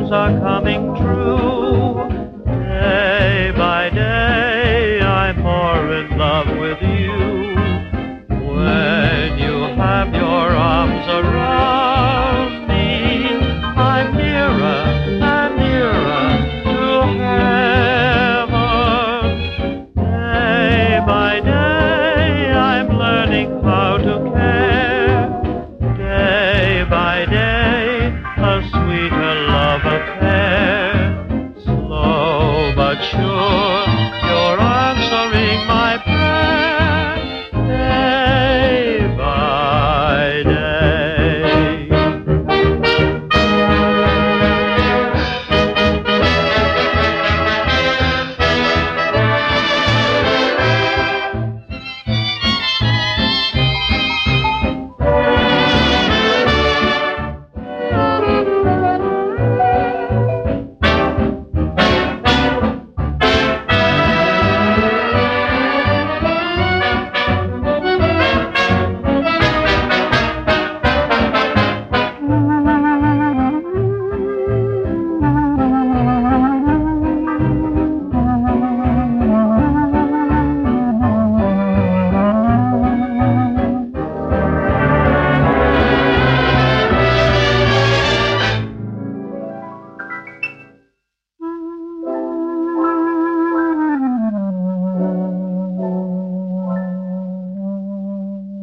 dreams are coming true. Day by day I'm more in love with you. When you have your arms around me, I'm nearer and nearer to heaven. Day by day I'm learning how to care. Day by day a sweeter love affair.